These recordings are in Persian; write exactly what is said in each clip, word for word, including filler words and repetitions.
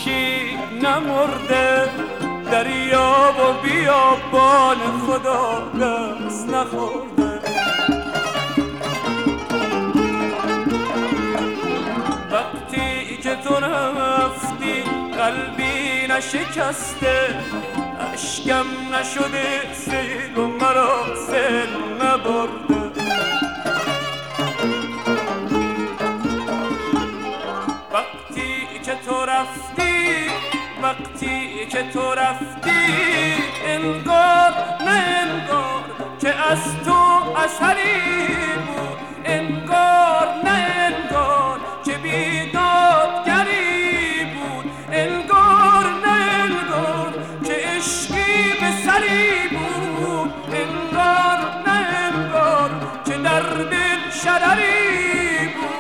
خورشید نمرده، دریا و بیابان خدا دست نخورده. وقتی که تو رفتی قلبی نشکسته، اشکم نشده سیل و مرا سیل نبرده. وقتی که تو رفتی وقتی که تو رفتی انگار نه انگار که از تو اثری بود، انگار نه انگار که بیدادگری بود، انگار نه انگار که عشقی به سری بود، انگار نه انگار که در دل شرری بود.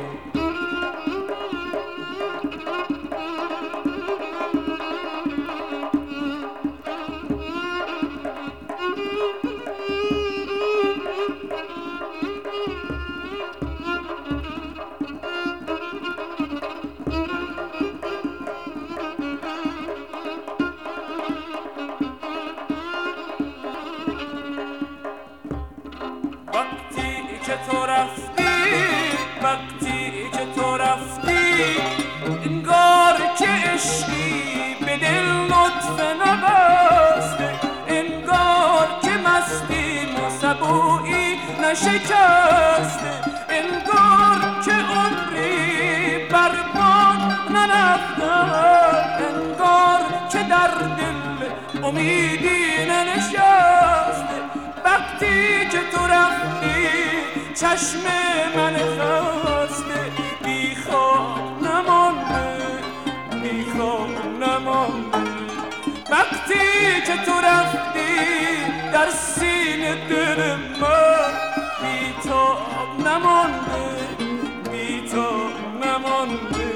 وقتی که تو رفتی وقتی که تو رفتی انگار که عشقی به دل لطفه نبسته، انگار که مستی و سبویی نشکسته، انگار که عمری برباد نرفته، انگار که در دل امیدی ننشسته. وقتی که تو رفتی چشم من خسته بی خواب نمانده، بی خواب نمانده. وقتی که تو رفتی در سینه دل من بی تاب نمانده، بی تاب نمانده.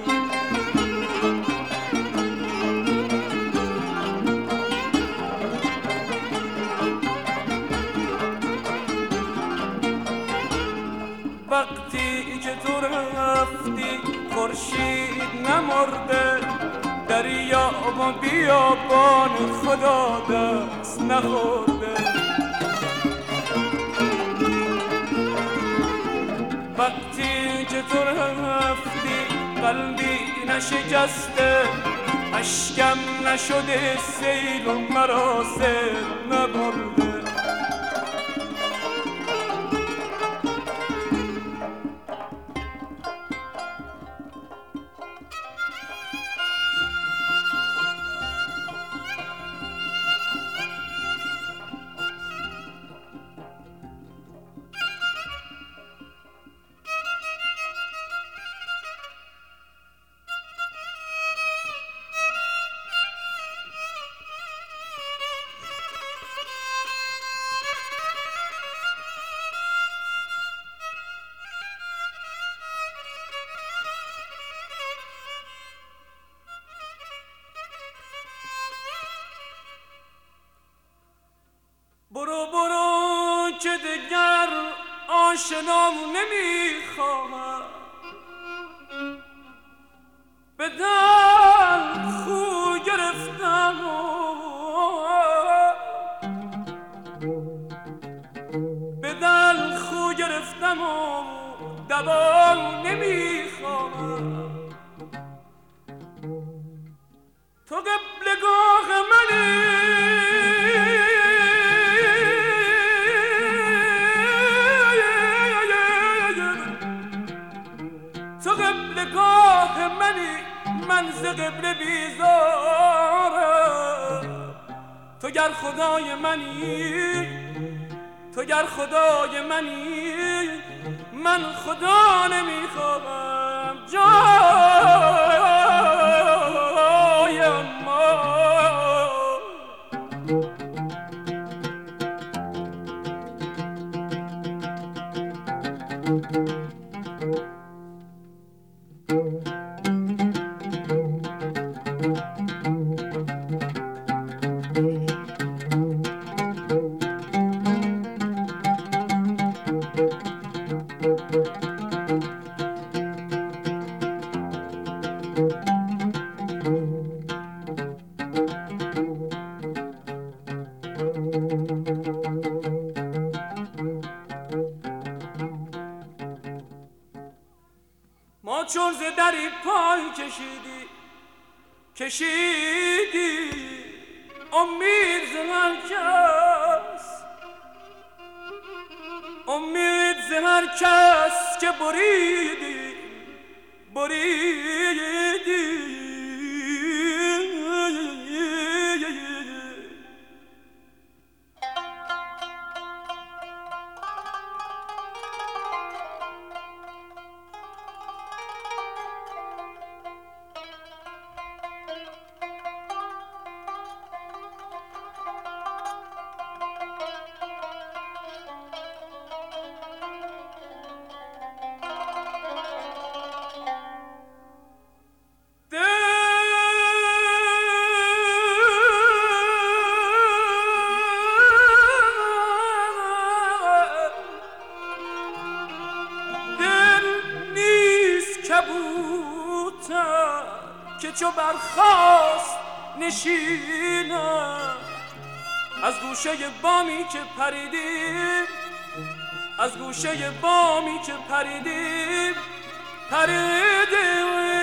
وقتی که تو رفتی خورشید نمرده، دریا و بیابان خدا دست نخورده. وقتی که تو رفتی قلبی نشکسته، اشکم نشده سیل و مرا سیل نبرده. برو برو که دگر آشنام نمیخواهم، به دل خو گرفتم به دل خو گرفتم و دوام نمیخواهم. تو قبلگاه منی قبلگاه منی، من ز قبله بیزارم. تو گر خدای منی تو گر خدای منی من خدا نمیخواهم جای ما. تو چون ز دری پای کشیدی کشیدی امید ز هر کس امید ز هر کس که بریدی بریدی که چو برخاست نشینم از گوشه بامی که پریدیم از گوشه بامی که پریدیم پریدیم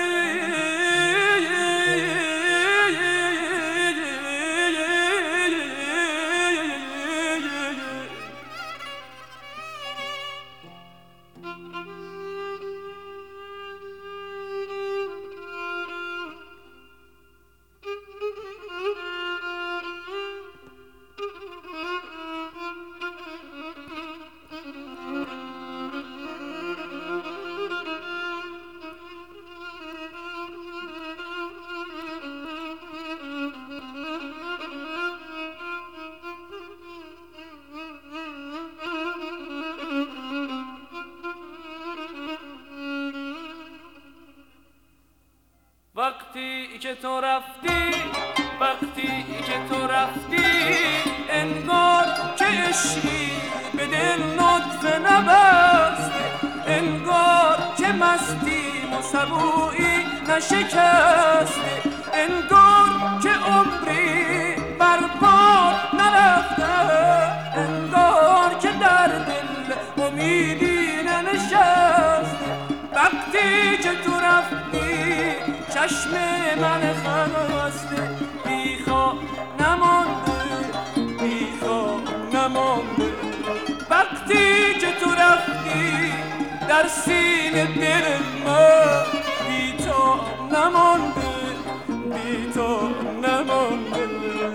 وقتی که تو رفتی وقتی که تو رفتی انگار که عشقی به دل نطفه نبست انگار که مستیم و سبویی نشکست انگار که عمری برباد نرفته انگار که در دل امیدی ننشست وقتی که تو رفتی چشم من خسته بیخواب نمانده بیخواب نمانده وقتی که تو رفتی در سینه دل من بی‌تاب نمانده بی‌تاب نمانده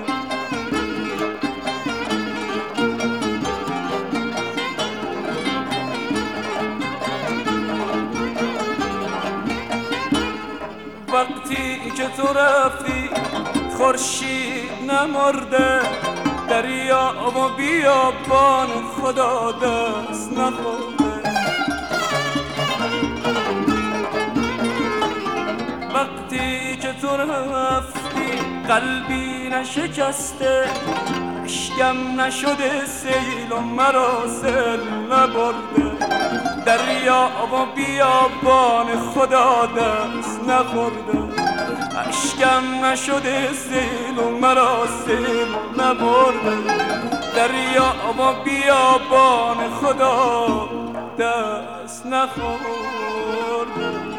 وقتی که تو رفتی خورشید نمرده دریا و بیابان خدا دست نخورده وقتی که تو رفتی قلبی نشکسته اشکم نشده سیل و مرا سیل نبرده دریا و بیابان خدا دست نخورده اشکم نشده سیل و مرا سیل نبرده دریا و بیابان خدا دست نخورده